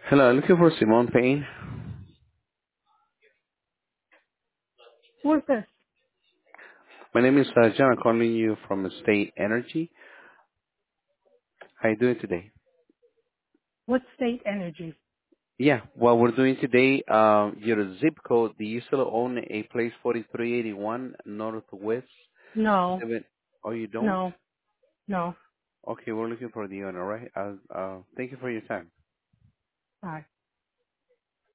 Hello, I'm looking for Simone Payne. Who's this? My name is John. I'm calling you from State Energy. How you doing today? What state energy? Yeah, what we're doing today, your zip code, do you still own a place 4381 Northwest No, 7? Oh, you don't? no, no. Okay, we're looking for the owner, right? Thank you for your time. All right.